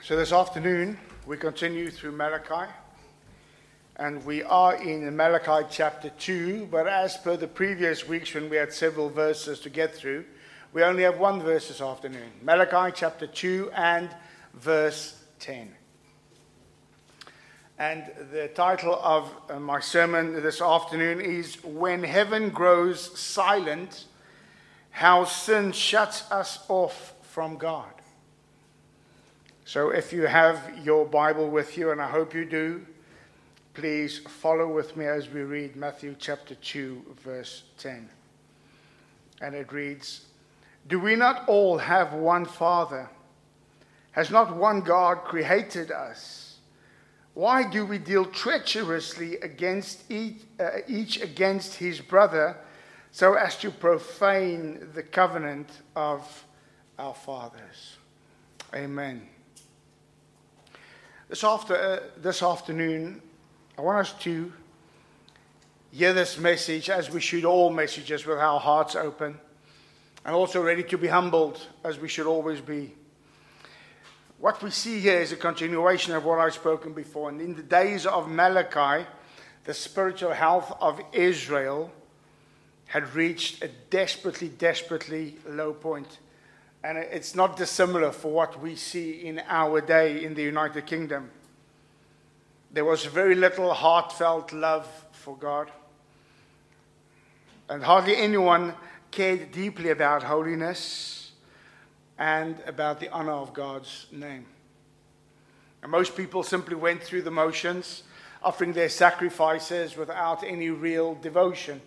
So this afternoon, we continue through Malachi, and we are in Malachi chapter 2, but as per the previous weeks when we had several verses to get through, we only have one verse this afternoon. Malachi chapter 2 and verse 10. And the title of my sermon this afternoon is When Heaven Grows Silent, How Sin Shuts Us Off from God. So if you have your Bible with you, and I hope you do, please follow with me as we read Matthew chapter 2, verse 10. And it reads, Do we not all have one Father? Has not one God created us? Why do we deal treacherously against each against his brother, so as to profane the covenant of our fathers? Amen. This afternoon, I want us to hear this message, as we should all messages, with our hearts open, and also ready to be humbled, as we should always be. What we see here is a continuation of what I've spoken before. And in the days of Malachi, the spiritual health of Israel had reached a desperately low point. And it's not dissimilar for what we see in our day in the United Kingdom. There was very little heartfelt love for God. And hardly anyone cared deeply about holiness and about the honor of God's name. And most people simply went through the motions, offering their sacrifices without any real devotion.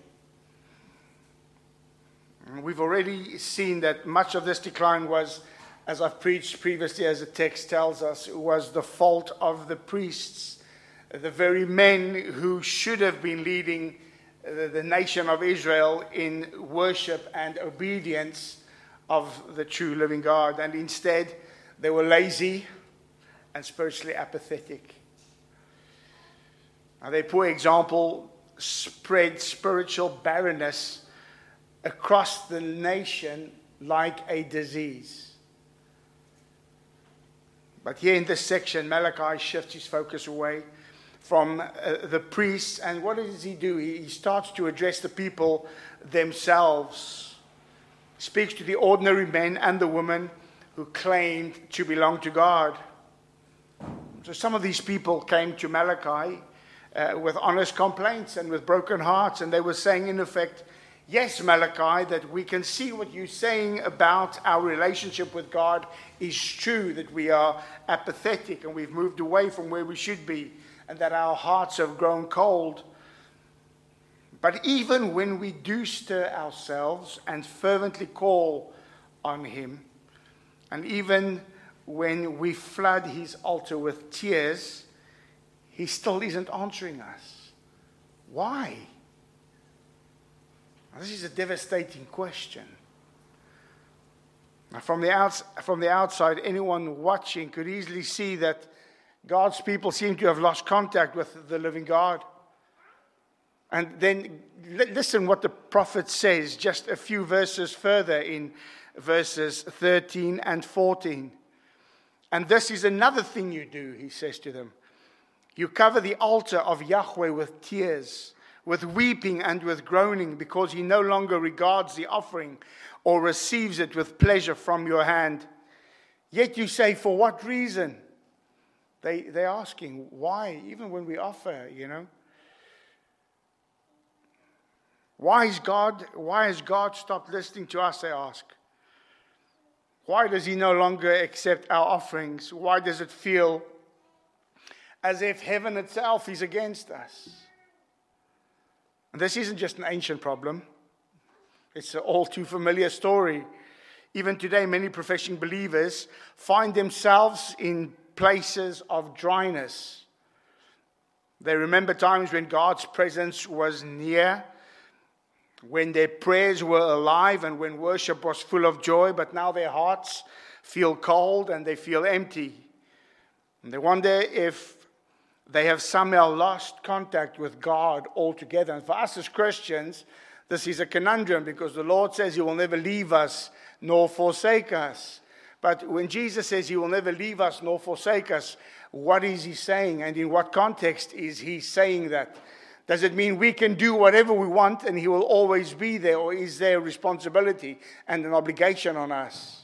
We've already seen that much of this decline was, as I've preached previously, as the text tells us, was the fault of the priests, the very men who should have been leading the nation of Israel in worship and obedience of the true living God. And instead, they were lazy and spiritually apathetic. Now, their poor example spread spiritual barrenness across the nation like a disease. But here in this section, Malachi shifts his focus away from the priests. And what does he do? He starts to address the people themselves. He speaks to the ordinary men and the women who claimed to belong to God. So some of these people came to Malachi with honest complaints and with broken hearts. And they were saying, in effect, yes, Malachi, that we can see what you're saying about our relationship with God is true, that we are apathetic and we've moved away from where we should be, and that our hearts have grown cold. But even when we do stir ourselves and fervently call on him, and even when we flood his altar with tears, he still isn't answering us. Why? This is a devastating question. Now, from the outside, anyone watching could easily see that God's people seem to have lost contact with the living God. And then listen what the prophet says just a few verses further in verses 13 and 14. And this is another thing you do, he says to them. You cover the altar of Yahweh with tears, with weeping and with groaning, because he no longer regards the offering or receives it with pleasure from your hand. Yet you say, for what reason? They're asking, why? Even when we offer, Why has God stopped listening to us, they ask. Why does he no longer accept our offerings? Why does it feel as if heaven itself is against us? And this isn't just an ancient problem. It's an all too familiar story. Even today, many professing believers find themselves in places of dryness. They remember times when God's presence was near, when their prayers were alive and when worship was full of joy, but now their hearts feel cold and they feel empty. And they wonder if they have somehow lost contact with God altogether. And for us as Christians, this is a conundrum, because the Lord says he will never leave us nor forsake us. But when Jesus says he will never leave us nor forsake us, what is he saying? And in what context is he saying that? Does it mean we can do whatever we want and he will always be there? Or is there a responsibility and an obligation on us?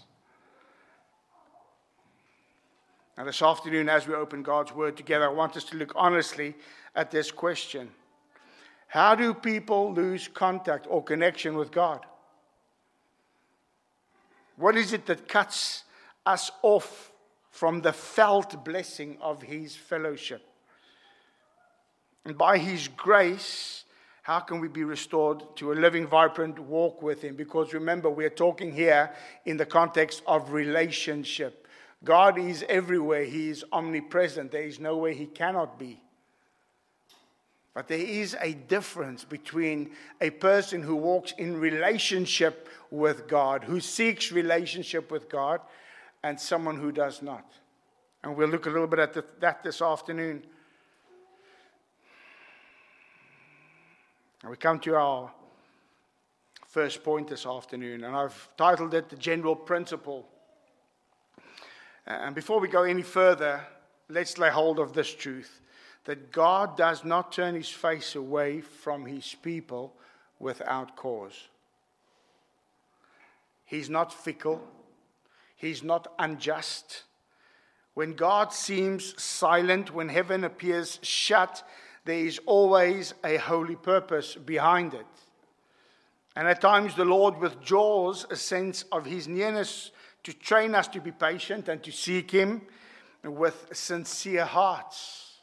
Now this afternoon, as we open God's Word together, I want us to look honestly at this question. How do people lose contact or connection with God? What is it that cuts us off from the felt blessing of his fellowship? And by his grace, how can we be restored to a living, vibrant walk with him? Because remember, we are talking here in the context of relationship. God is everywhere. He is omnipresent. There is no way he cannot be. But there is a difference between a person who walks in relationship with God, who seeks relationship with God, and someone who does not. And we'll look a little bit at that this afternoon. And we come to our first point this afternoon, and I've titled it The General Principle. And before we go any further, let's lay hold of this truth, that God does not turn his face away from his people without cause. He's not fickle. He's not unjust. When God seems silent, when heaven appears shut, there is always a holy purpose behind it. And at times the Lord withdraws a sense of his nearness to train us to be patient and to seek him with sincere hearts.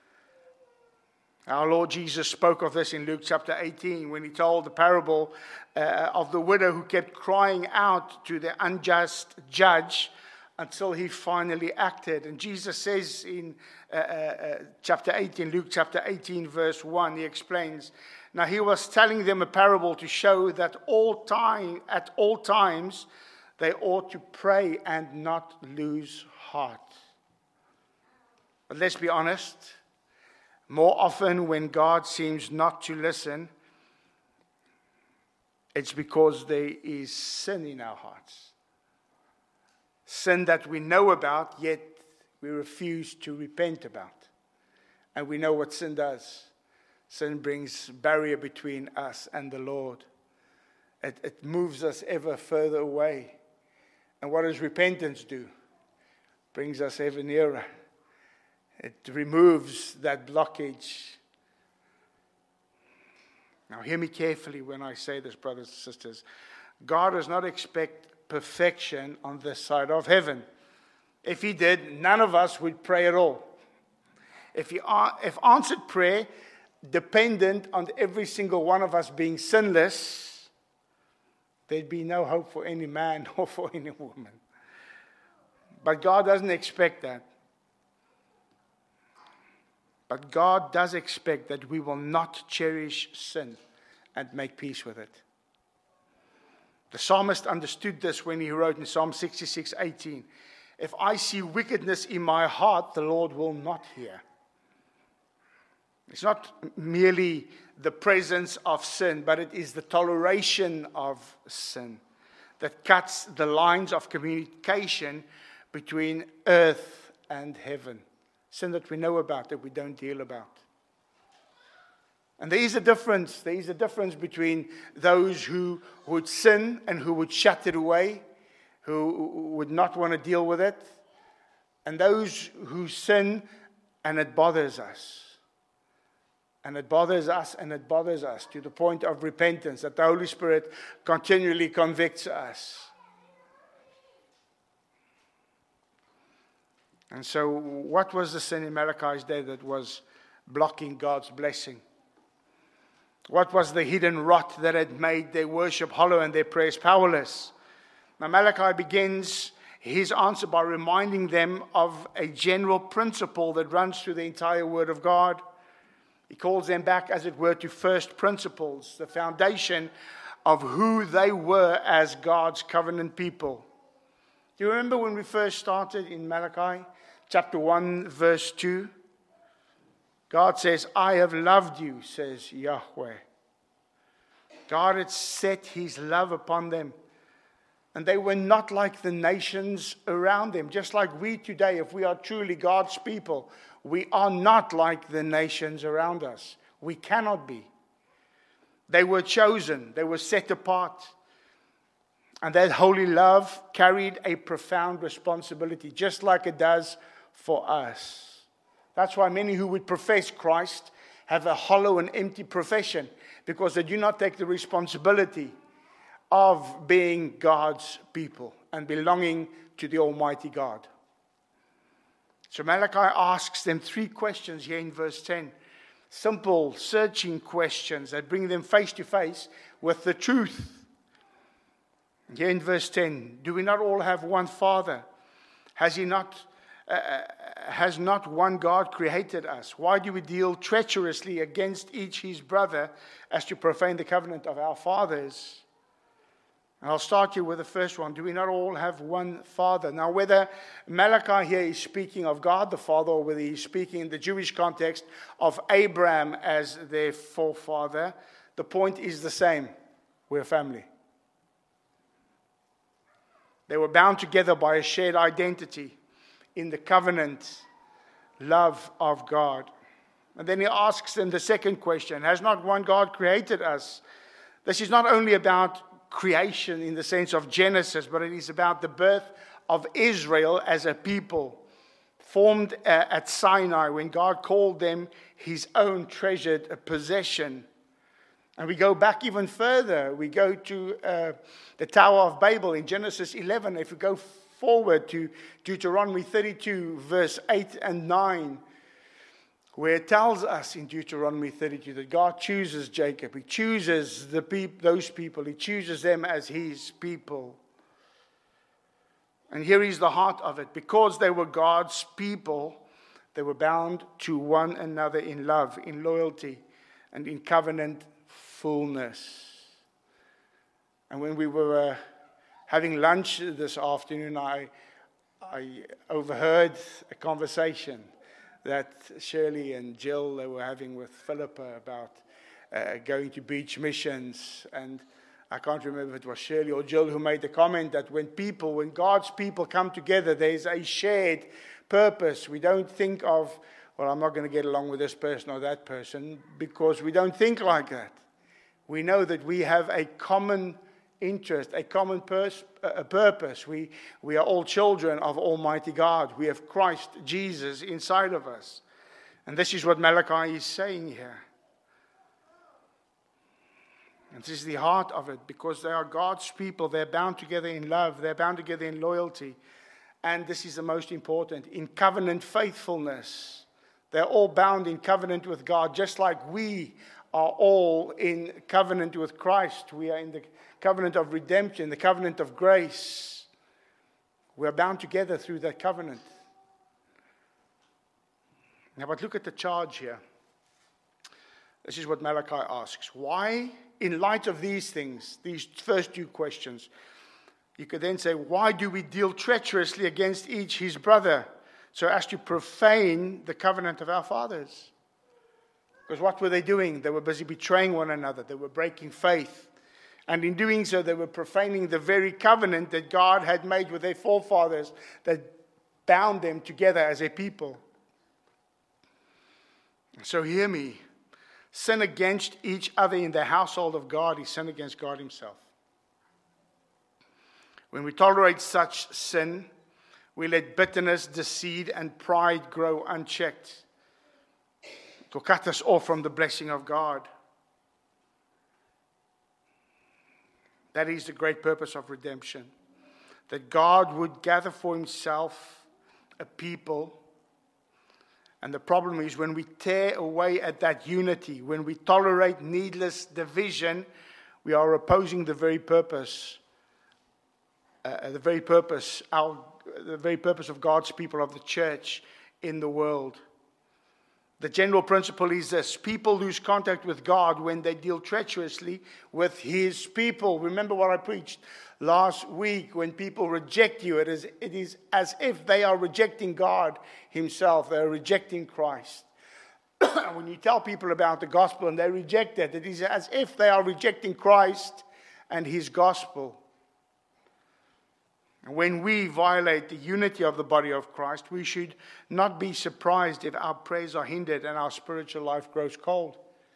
Our Lord Jesus spoke of this in Luke chapter 18 when he told the parable of the widow who kept crying out to the unjust judge until he finally acted. And Jesus says in chapter 18, Luke chapter 18, verse 1, he explains, now he was telling them a parable to show that at all times they ought to pray and not lose heart. But let's be honest, more often when God seems not to listen, it's because there is sin in our hearts. Sin that we know about, yet we refuse to repent about. And we know what sin does. Sin brings barrier between us and the Lord. It moves us ever further away. And what does repentance do? Brings us ever nearer. It removes that blockage. Now hear me carefully when I say this, brothers and sisters. God does not expect perfection on this side of heaven. If he did, none of us would pray at all. If answered prayer dependent on every single one of us being sinless, there'd be no hope for any man or for any woman. But God doesn't expect that. But God does expect that we will not cherish sin and make peace with it. The psalmist understood this when he wrote in Psalm 66:18, if I see wickedness in my heart, the Lord will not hear. It's not merely the presence of sin, but it is the toleration of sin that cuts the lines of communication between earth and heaven. Sin that we know about, that we don't deal about. And there is a difference. There is a difference between those who would sin and who would shut it away, who would not want to deal with it, and those who sin and it bothers us. And it bothers us and it bothers us to the point of repentance, that the Holy Spirit continually convicts us. And so what was the sin in Malachi's day that was blocking God's blessing? What was the hidden rot that had made their worship hollow and their prayers powerless? Now Malachi begins his answer by reminding them of a general principle that runs through the entire Word of God. He calls them back, as it were, to first principles, the foundation of who they were as God's covenant people. Do you remember when we first started in Malachi? Chapter 1, verse 2. God says, I have loved you, says Yahweh. God had set his love upon them. And they were not like the nations around them. Just like we today, if we are truly God's people, we are not like the nations around us. We cannot be. They were chosen. They were set apart. And that holy love carried a profound responsibility, just like it does for us. That's why many who would profess Christ have a hollow and empty profession, because they do not take the responsibility of being God's people and belonging to the Almighty God. So Malachi asks them 3 questions here in verse 10. Simple, searching questions that bring them face to face with the truth. Here in verse 10, do we not all have one Father? Has not one God created us? Why do we deal treacherously against each his brother as to profane the covenant of our fathers? And I'll start you with the first one. Do we not all have one Father? Now, whether Malachi here is speaking of God the Father, or whether he's speaking in the Jewish context of Abraham as their forefather, the point is the same. We're family. They were bound together by a shared identity in the covenant love of God. And then he asks them the second question. Has not one God created us? This is not only about creation in the sense of Genesis, but it is about the birth of Israel as a people formed at Sinai when God called them his own treasured possession. And we go back even further. We go to the Tower of Babel in Genesis 11. If we go forward to Deuteronomy 32, verse 8 and 9, where it tells us in Deuteronomy 32 that God chooses Jacob. He chooses those people. He chooses them as his people. And here is the heart of it. Because they were God's people, they were bound to one another in love, in loyalty, and in covenant fullness. And when we were having lunch this afternoon, I overheard a conversation that Shirley and Jill, they were having with Philippa about going to beach missions. And I can't remember if it was Shirley or Jill who made the comment that when God's people come together, there's a shared purpose. We don't think of, well, I'm not going to get along with this person or that person, because we don't think like that. We know that we have a common interest, a common purpose. We are all children of Almighty God. We have Christ Jesus inside of us. And this is what Malachi is saying here. And this is the heart of it, because they are God's people. They're bound together in love. They're bound together in loyalty. And this is the most important, in covenant faithfulness. They're all bound in covenant with God, just like we are all in covenant with Christ. We are in the covenant of redemption, the covenant of grace. We are bound together through that covenant. Now, but look at the charge here. This is what Malachi asks. Why, in light of these things, these first 2 questions, you could then say, why do we deal treacherously against each his brother, so as to profane the covenant of our fathers? Because what were they doing? They were busy betraying one another. They were breaking faith. And in doing so, they were profaning the very covenant that God had made with their forefathers that bound them together as a people. So hear me. Sin against each other in the household of God is sin against God himself. When we tolerate such sin, we let bitterness, deceit, and pride grow unchecked to cut us off from the blessing of God. That is the great purpose of redemption. That God would gather for himself a people. And the problem is when we tear away at that unity, when we tolerate needless division, we are opposing the very purpose of God's people, of the church in the world. The general principle is this: people lose contact with God when they deal treacherously with his people. Remember what I preached last week. When people reject you, it is as if they are rejecting God himself. They are rejecting Christ. When you tell people about the gospel and they reject it is as if they are rejecting Christ and his gospel. And when we violate the unity of the body of Christ, we should not be surprised if our prayers are hindered and our spiritual life grows cold.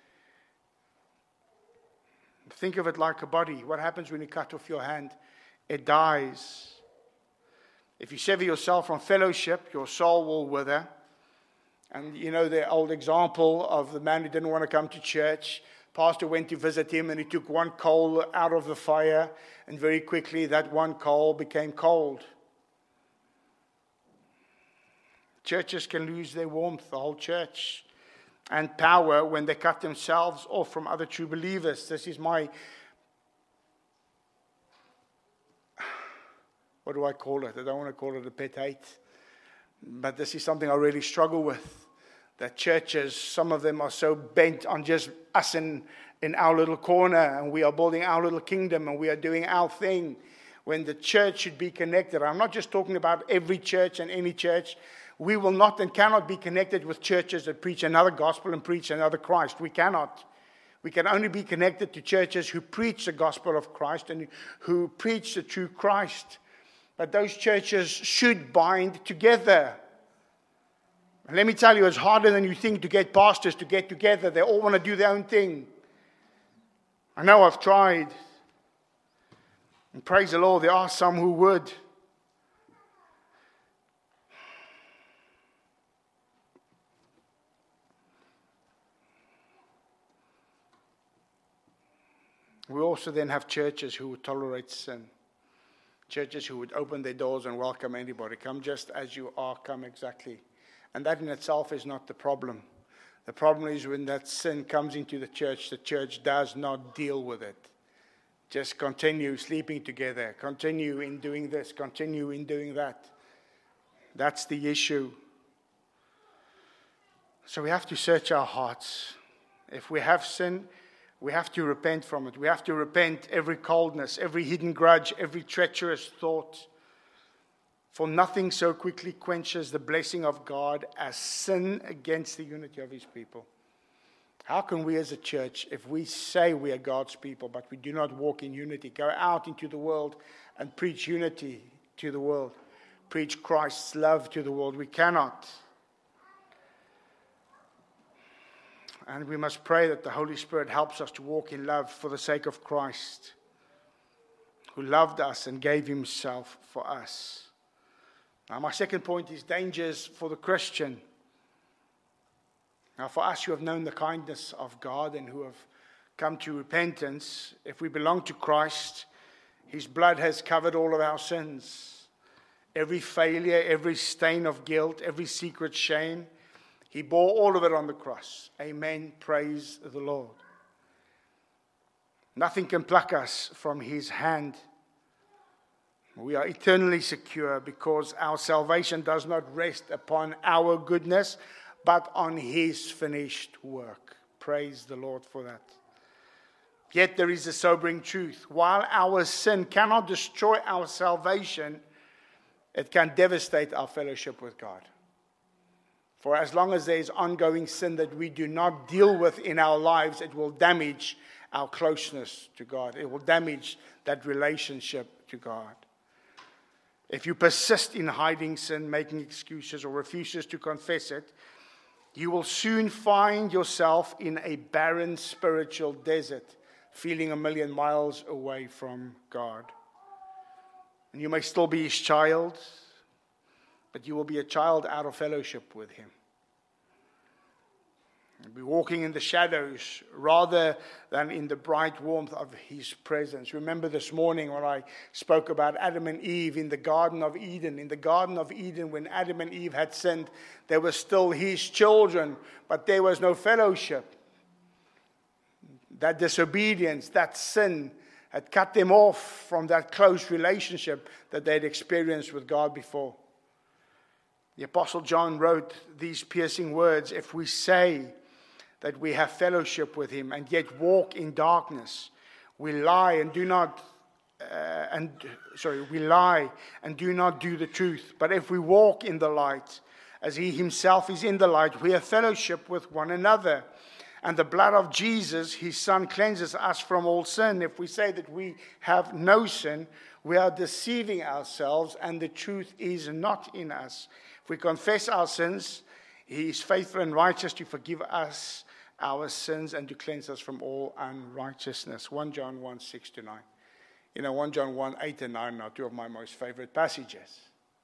Think of it like a body. What happens when you cut off your hand? It dies. If you sever yourself from fellowship, your soul will wither. And you know the old example of the man who didn't want to come to church. Pastor went to visit him and he took one coal out of the fire, and very quickly that one coal became cold. Churches can lose their warmth, the whole church, and power when they cut themselves off from other true believers. This is my, what do I call it? I don't want to call it a pet hate, but this is something I really struggle with. That churches, some of them are so bent on just us in our little corner, and we are building our little kingdom, and we are doing our thing, when the church should be connected. I'm not just talking about every church and any church. We will not and cannot be connected with churches that preach another gospel and preach another Christ. We cannot. We can only be connected to churches who preach the gospel of Christ and who preach the true Christ. But those churches should bind together. And let me tell you, it's harder than you think to get pastors to get together. They all want to do their own thing. I know I've tried. And praise the Lord, there are some who would. We also then have churches who would tolerate sin. Churches who would open their doors and welcome anybody. Come just as you are, come exactly. And that in itself is not the problem. The problem is when that sin comes into the church does not deal with it. Just continue sleeping together. Continue in doing this. Continue in doing that. That's the issue. So we have to search our hearts. If we have sin, we have to repent from it. We have to repent every coldness, every hidden grudge, every treacherous thought. For nothing so quickly quenches the blessing of God as sin against the unity of his people. How can we as a church, if we say we are God's people, but we do not walk in unity, go out into the world and preach unity to the world, preach Christ's love to the world? We cannot. And we must pray that the Holy Spirit helps us to walk in love for the sake of Christ, who loved us and gave himself for us. Now, my second point is dangers for the Christian. Now, for us who have known the kindness of God and who have come to repentance, if we belong to Christ, his blood has covered all of our sins. Every failure, every stain of guilt, every secret shame, he bore all of it on the cross. Amen. Praise the Lord. Nothing can pluck us from his hand. We are eternally secure because our salvation does not rest upon our goodness, but on his finished work. Praise the Lord for that. Yet there is a sobering truth. While our sin cannot destroy our salvation, it can devastate our fellowship with God. For as long as there is ongoing sin that we do not deal with in our lives, it will damage our closeness to God. It will damage that relationship to God. If you persist in hiding sin, making excuses, or refuses to confess it, you will soon find yourself in a barren spiritual desert, feeling 1,000,000 miles away from God. And you may still be his child, but you will be a child out of fellowship with him. You'll be walking in the shadows rather than in the bright warmth of his presence. Remember this morning when I spoke about Adam and Eve in the Garden of Eden. In the Garden of Eden, when Adam and Eve had sinned, they were still his children, but there was no fellowship. That disobedience, that sin, had cut them off from that close relationship that they had experienced with God before. The Apostle John wrote these piercing words: if we say that we have fellowship with him and yet walk in darkness, we lie and do not do the truth. But if we walk in the light, as he himself is in the light, we have fellowship with one another. And the blood of Jesus, his son, cleanses us from all sin. If we say that we have no sin, we are deceiving ourselves, and the truth is not in us. If we confess our sins, He is faithful and righteous to forgive us our sins and to cleanse us from all unrighteousness. 1 John 1, 6-9. 1 John 1, 8 and 9 are two of my most favorite passages.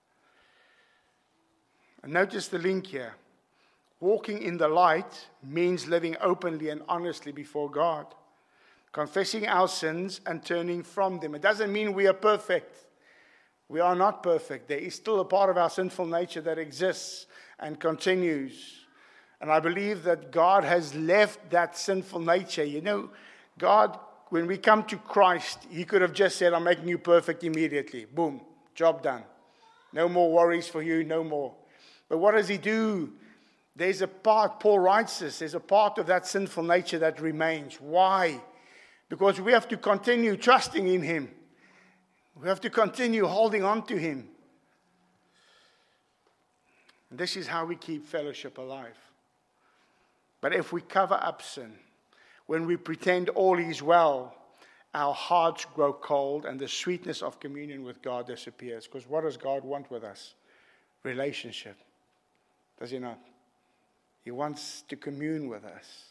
And notice the link here. Walking in the light means living openly and honestly before God, confessing our sins and turning from them. It doesn't mean we are perfect. We are not perfect. There is still a part of our sinful nature that exists and continues. And I believe that God has left that sinful nature. God, when we come to Christ, He could have just said, I'm making you perfect immediately. Boom, job done. No more worries for you, no more. But what does He do? There's a part, Paul writes this, there's a part of that sinful nature that remains. Why? Because we have to continue trusting in Him. We have to continue holding on to Him. And this is how we keep fellowship alive. But if we cover up sin, when we pretend all is well, our hearts grow cold and the sweetness of communion with God disappears. Because what does God want with us? Relationship. Does He not? He wants to commune with us.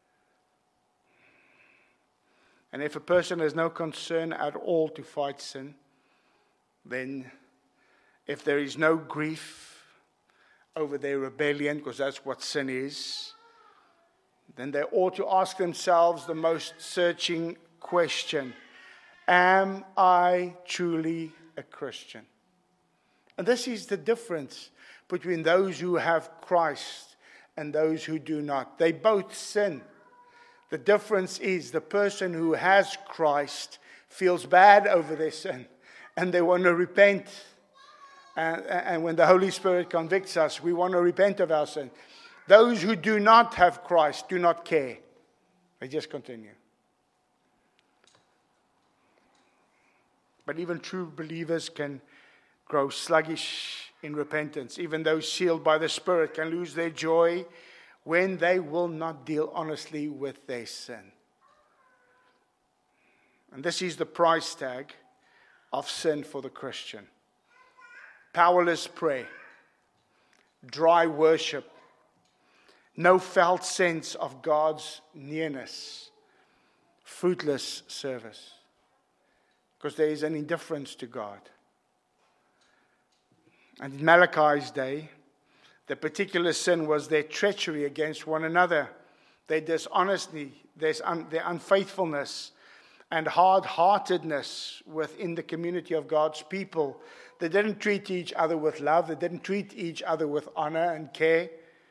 And if a person has no concern at all to fight sin, then if there is no grief over their rebellion, because that's what sin is, then they ought to ask themselves the most searching question: am I truly a Christian? And this is the difference between those who have Christ and those who do not. They both sin. The difference is the person who has Christ feels bad over their sin and they want to repent. And when the Holy Spirit convicts us, we want to repent of our sin. Those who do not have Christ do not care. They just continue. But even true believers can grow sluggish in repentance. Even those sealed by the Spirit can lose their joy when they will not deal honestly with their sin. And this is the price tag of sin for the Christian. Powerless prayer, dry worship, no felt sense of God's nearness, fruitless service, because there is an indifference to God. And in Malachi's day, the particular sin was their treachery against one another, their dishonesty, their unfaithfulness, and hard-heartedness within the community of God's people. They didn't treat each other with love. They didn't treat each other with honor and care.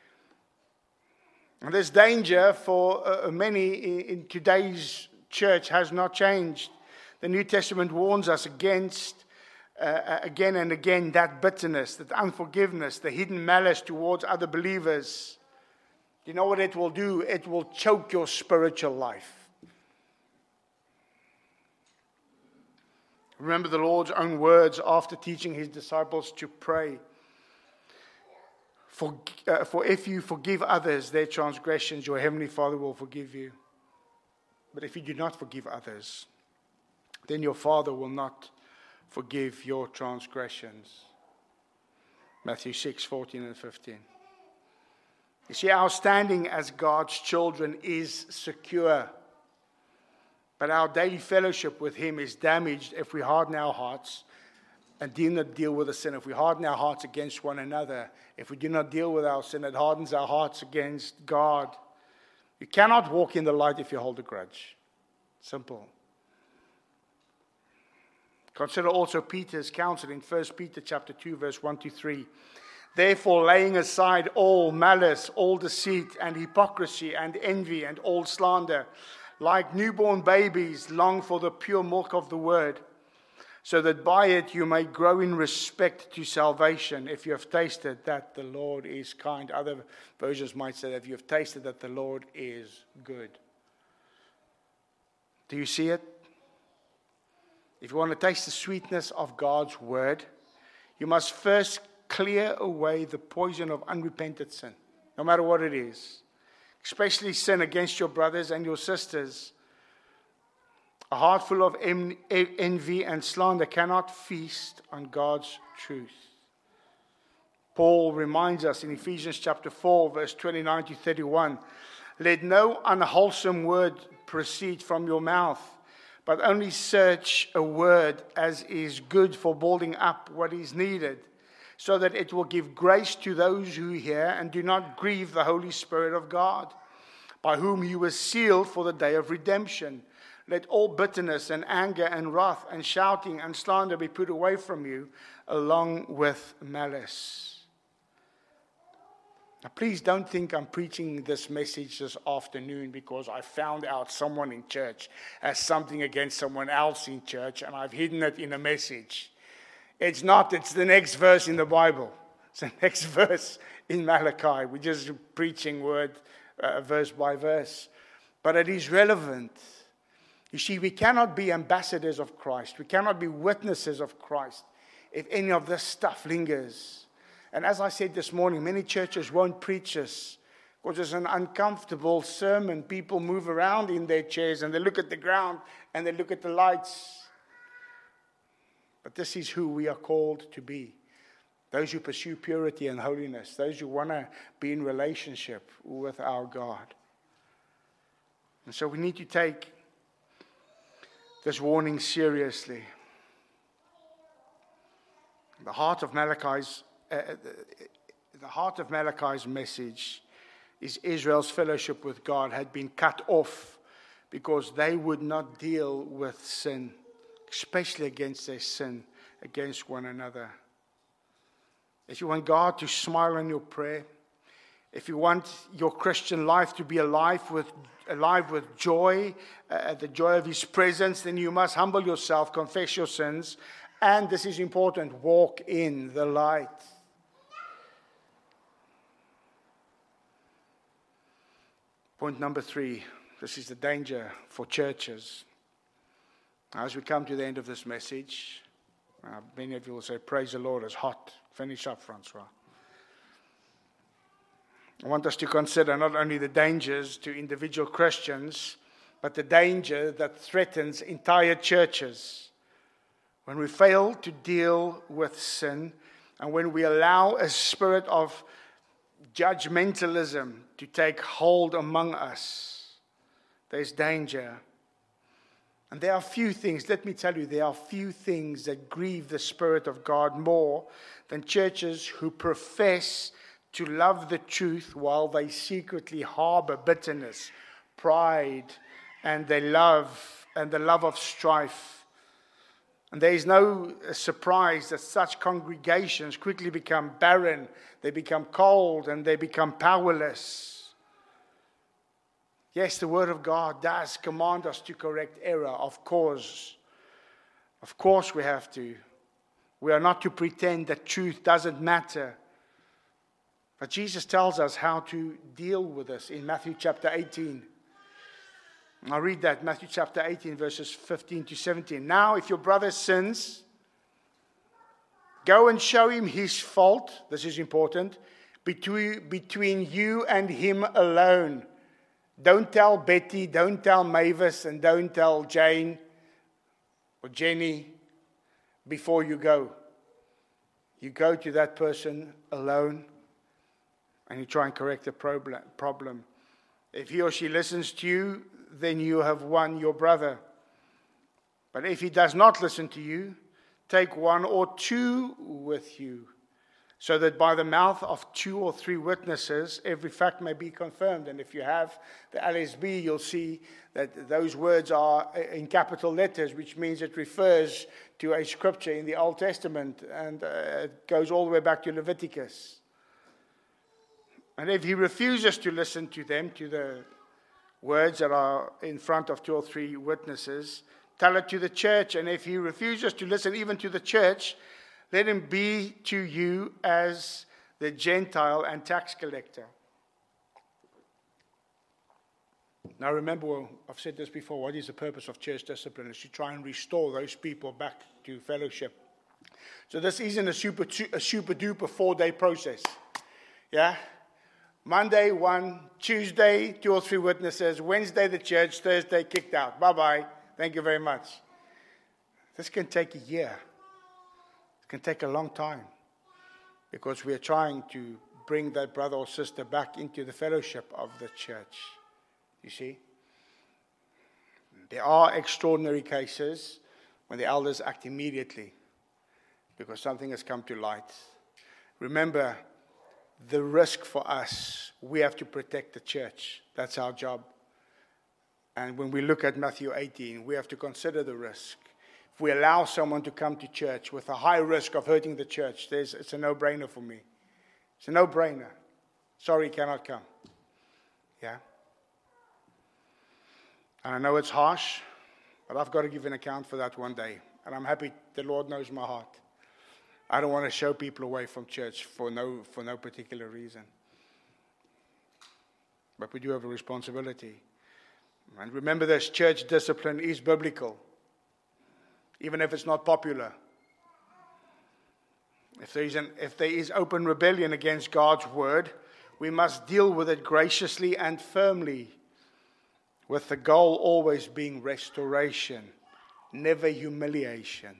And this danger for many in today's church has not changed. The New Testament warns us against again and again that bitterness, that unforgiveness, the hidden malice towards other believers. You know what it will do? It will choke your spiritual life. Remember the Lord's own words after teaching His disciples to pray. For if you forgive others their transgressions, your Heavenly Father will forgive you. But if you do not forgive others, then your Father will not forgive your transgressions. Matthew 6, 14 and 15. You see, our standing as God's children is secure. But our daily fellowship with Him is damaged if we harden our hearts and do not deal with the sin. If we harden our hearts against one another, if we do not deal with our sin, it hardens our hearts against God. You cannot walk in the light if you hold a grudge. Simple. Consider also Peter's counsel in 1 Peter chapter 2, verse 1-3. Therefore, laying aside all malice, all deceit, and hypocrisy, and envy, and all slander, like newborn babies, long for the pure milk of the word, so that by it you may grow in respect to salvation, if you have tasted that the Lord is kind. Other versions might say that if you have tasted that the Lord is good. Do you see it? If you want to taste the sweetness of God's word, you must first clear away the poison of unrepented sin, no matter what it is. Especially sin against your brothers and your sisters. A heart full of envy and slander cannot feast on God's truth. Paul reminds us in Ephesians chapter 4, verse 29 to 31, let no unwholesome word proceed from your mouth, but only search a word as is good for building up what is needed, so that it will give grace to those who hear, and do not grieve the Holy Spirit of God, by whom you were sealed for the day of redemption. Let all bitterness and anger and wrath and shouting and slander be put away from you, along with malice. Now, please don't think I'm preaching this message this afternoon because I found out someone in church has something against someone else in church and I've hidden it in a message. It's not. It's the next verse in the Bible. It's the next verse in Malachi. We're just preaching verse by verse. But it is relevant. You see, we cannot be ambassadors of Christ. We cannot be witnesses of Christ if any of this stuff lingers. And as I said this morning, many churches won't preach this because it's an uncomfortable sermon. People move around in their chairs and they look at the ground and they look at the lights. But this is who we are called to be. Those who pursue purity and holiness. Those who want to be in relationship with our God. And so we need to take this warning seriously. The heart of Malachi's message is Israel's fellowship with God had been cut off because they would not deal with sin, especially against their sin, against one another. If you want God to smile on your prayer, if you want your Christian life to be alive with joy, the joy of His presence, then you must humble yourself, confess your sins, and this is important, walk in the light. Point number 3, this is the danger for churches. As we come to the end of this message, many of you will say, praise the Lord, it's hot. Finish up, Francois. I want us to consider not only the dangers to individual Christians, but the danger that threatens entire churches. When we fail to deal with sin, and when we allow a spirit of judgmentalism to take hold among us, there's danger. And there are few things, let me tell you, there are few things that grieve the Spirit of God more than churches who profess to love the truth while they secretly harbor bitterness, pride, and the love of strife. And there is no surprise that such congregations quickly become barren, they become cold, and they become powerless. Yes, the Word of God does command us to correct error, of course. Of course we have to. We are not to pretend that truth doesn't matter. But Jesus tells us how to deal with this in Matthew chapter 18. I'll read that, Matthew chapter 18, verses 15 to 17. Now, if your brother sins, go and show him his fault, this is important, between you and him alone. Don't tell Betty, don't tell Mavis, and don't tell Jane or Jenny before you go. You go to that person alone and you try and correct the problem. If he or she listens to you, then you have won your brother. But if he does not listen to you, take one or two with you, so that by the mouth of 2 or 3 witnesses, every fact may be confirmed. And if you have the LSB, you'll see that those words are in capital letters, which means it refers to a scripture in the Old Testament, and it goes all the way back to Leviticus. And if he refuses to listen to them, to the words that are in front of 2 or 3 witnesses, tell it to the church. And if he refuses to listen even to the church, let him be to you as the Gentile and tax collector. Now remember, I've said this before, what is the purpose of church discipline? Is to try and restore those people back to fellowship. So this isn't a super duper 4-day process. Yeah? Monday, 1, Tuesday, 2 or 3 witnesses, Wednesday, the church, Thursday, kicked out. Bye-bye. Thank you very much. This can take a year. It can take a long time because we are trying to bring that brother or sister back into the fellowship of the church. You see? There are extraordinary cases when the elders act immediately because something has come to light. Remember, the risk for us, we have to protect the church. That's our job. And when we look at Matthew 18, we have to consider the risk. If we allow someone to come to church with a high risk of hurting the church, it's a no-brainer for me. It's a no-brainer. Sorry, cannot come. Yeah? And I know it's harsh, but I've got to give an account for that one day. And I'm happy the Lord knows my heart. I don't want to show people away from church for no particular reason. But we do have a responsibility. And remember this, church discipline is biblical, even if it's not popular. If there is open rebellion against God's word, we must deal with it graciously and firmly, with the goal always being restoration, never humiliation.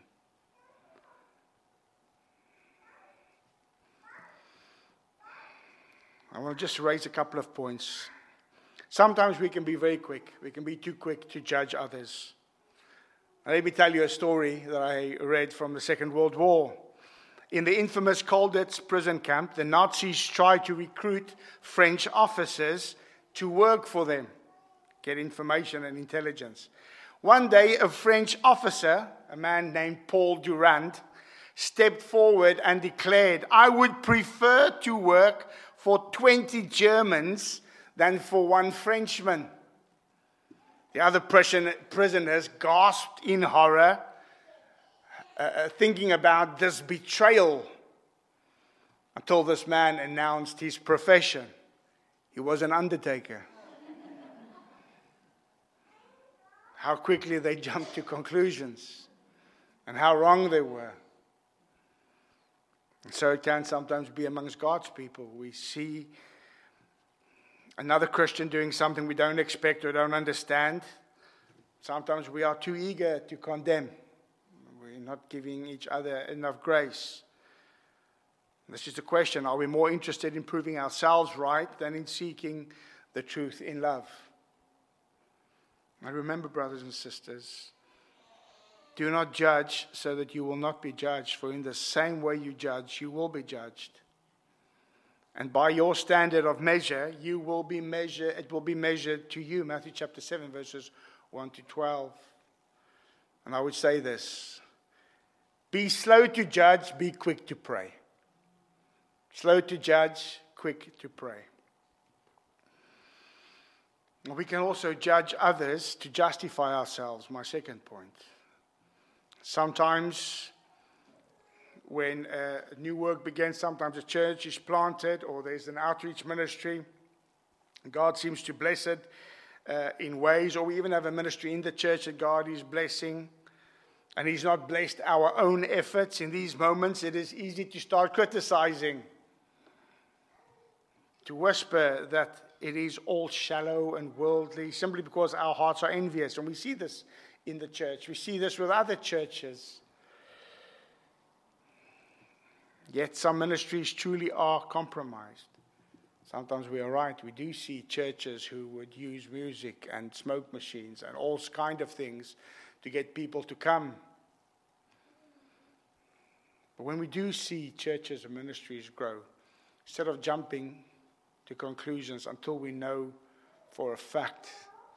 I want to just raise a couple of points. Sometimes we can be very quick. We can be too quick to judge others. Let me tell you a story that I read from the Second World War. In the infamous Colditz prison camp, the Nazis tried to recruit French officers to work for them, get information and intelligence. One day, a French officer, a man named Paul Durand, stepped forward and declared, "I would prefer to work for 20 Germans than for one Frenchman." The other prisoners gasped in horror, thinking about this betrayal, until this man announced his profession. He was an undertaker. How quickly they jumped to conclusions and how wrong they were. And so it can sometimes be amongst God's people. We see another Christian doing something we don't expect or don't understand. Sometimes we are too eager to condemn. We're not giving each other enough grace. This is the question: are we more interested in proving ourselves right than in seeking the truth in love? And remember, brothers and sisters, do not judge so that you will not be judged, for in the same way you judge, you will be judged. And by your standard of measure, it will be measured to you. Matthew chapter 7, verses 1 to 12. And I would say this: be slow to judge, be quick to pray. Slow to judge, quick to pray. We can also judge others to justify ourselves, my second point. Sometimes when new work begins, sometimes a church is planted or there's an outreach ministry, God seems to bless it in ways, or we even have a ministry in the church that God is blessing, and He's not blessed our own efforts. In these moments, it is easy to start criticizing, to whisper that it is all shallow and worldly, simply because our hearts are envious. And we see this in the church. We see this with other churches. Yet some ministries truly are compromised. Sometimes we are right. We do see churches who would use music and smoke machines and all kinds of things to get people to come. But when we do see churches and ministries grow, instead of jumping to conclusions until we know for a fact,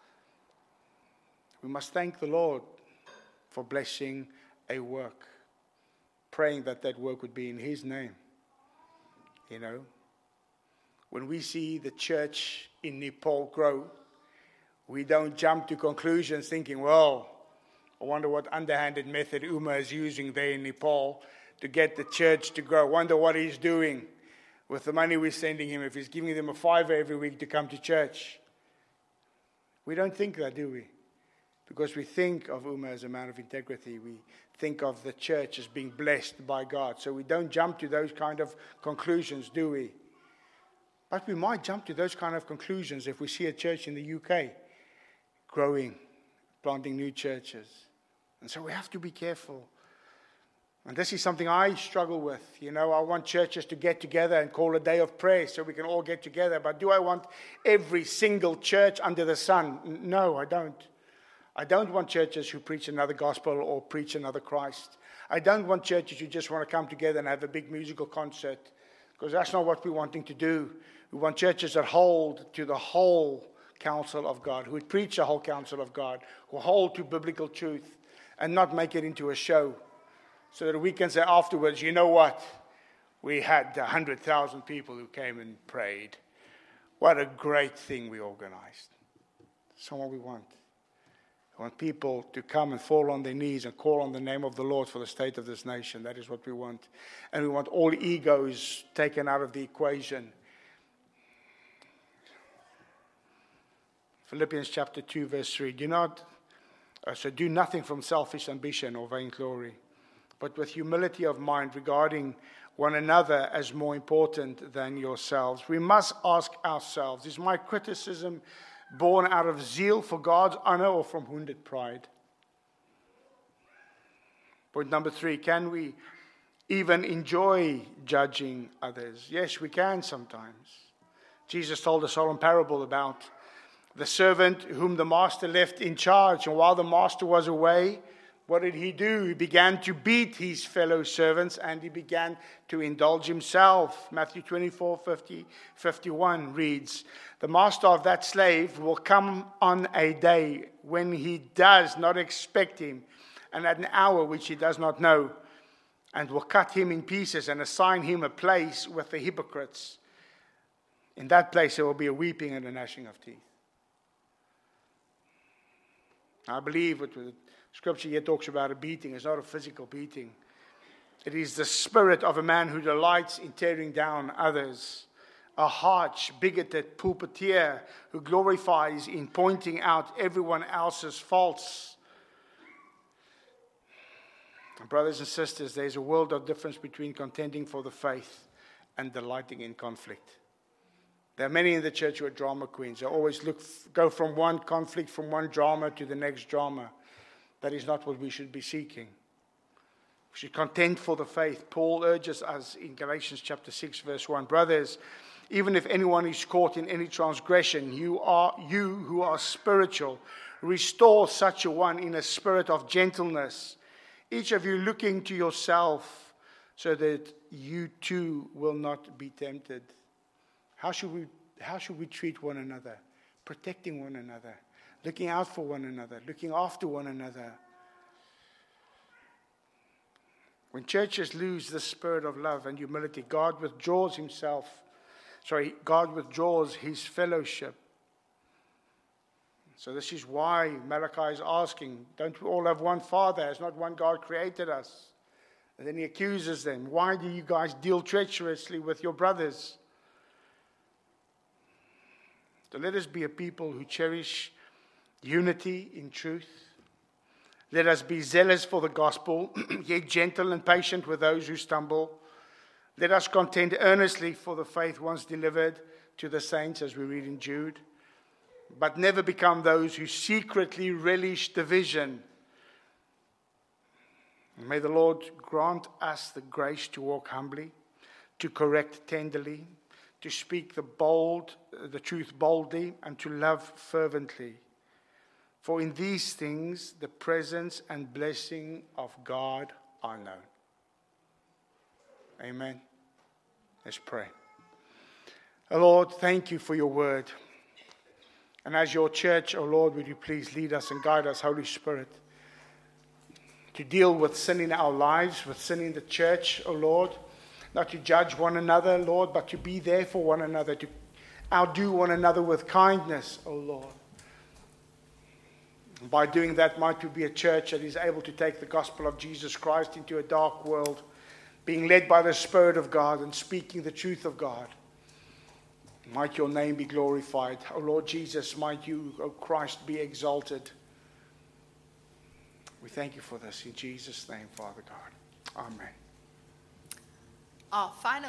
we must thank the Lord for blessing a work, praying that that work would be in His name. You know, when we see the church in Nepal grow, we don't jump to conclusions thinking, well, I wonder what underhanded method Uma is using there in Nepal to get the church to grow. Wonder what he's doing with the money we're sending him, if he's giving them a $5 every week to come to church. We don't think that, do we? Because we think of Uma as a man of integrity. We think of the church as being blessed by God. So we don't jump to those kind of conclusions, do we? But we might jump to those kind of conclusions if we see a church in the UK growing, planting new churches. And so we have to be careful. And this is something I struggle with. You know, I want churches to get together and call a day of prayer so we can all get together. But do I want every single church under the sun? No, I don't. I don't want churches who preach another gospel or preach another Christ. I don't want churches who just want to come together and have a big musical concert, because that's not what we're wanting to do. We want churches that hold to the whole counsel of God, who would preach the whole counsel of God, who hold to biblical truth and not make it into a show, so that we can say afterwards, you know what? We had 100,000 people who came and prayed. What a great thing we organized. That's not what we want. We want people to come and fall on their knees and call on the name of the Lord for the state of this nation. That is what we want. And we want all egos taken out of the equation. Philippians chapter 2, verse 3. Do nothing from selfish ambition or vainglory, but with humility of mind, regarding one another as more important than yourselves. We must ask ourselves, is my criticism born out of zeal for God's honor or from wounded pride? Point number 3, can we even enjoy judging others? Yes, we can sometimes. Jesus told a solemn parable about the servant whom the master left in charge. And while the master was away, what did he do? He began to beat his fellow servants, and he began to indulge himself. Matthew 24:51 reads, the master of that slave will come on a day when he does not expect him, and at an hour which he does not know, and will cut him in pieces and assign him a place with the hypocrites. In that place there will be a weeping and a gnashing of teeth. I believe what the Scripture here talks about a beating. It's not a physical beating. It is the spirit of a man who delights in tearing down others. A harsh, bigoted pulpiteer who glorifies in pointing out everyone else's faults. Brothers and sisters, there's a world of difference between contending for the faith and delighting in conflict. There are many in the church who are drama queens. They always go from one conflict, from one drama to the next drama. That is not what we should be seeking. We should contend for the faith. Paul urges us in Galatians chapter 6, verse 1. Brothers, even if anyone is caught in any transgression, you who are spiritual, restore such a one in a spirit of gentleness. Each of you looking to yourself, so that you too will not be tempted. How should we treat one another? Protecting one another, looking out for one another, looking after one another. When churches lose the spirit of love and humility, God withdraws his fellowship. So this is why Malachi is asking, don't we all have one Father? Has not one God created us? And then he accuses them. Why do you guys deal treacherously with your brothers? So let us be a people who cherish unity in truth. Let us be zealous for the gospel, yet gentle and patient with those who stumble. Let us contend earnestly for the faith once delivered to the saints, as we read in Jude. But never become those who secretly relish division. And may the Lord grant us the grace to walk humbly, to correct tenderly, to speak the truth boldly, and to love fervently. For in these things the presence and blessing of God are known. Amen. Let's pray. Lord, thank you for your word. And as your church, Lord, would you please lead us and guide us, Holy Spirit, to deal with sin in our lives, with sin in the church, Lord. Not to judge one another, Lord, but to be there for one another, to outdo one another with kindness, O Lord. And by doing that, might we be a church that is able to take the gospel of Jesus Christ into a dark world, being led by the Spirit of God and speaking the truth of God. Might your name be glorified. O Lord Jesus, might you, O Christ, be exalted. We thank you for this in Jesus' name, Father God. Amen. Our final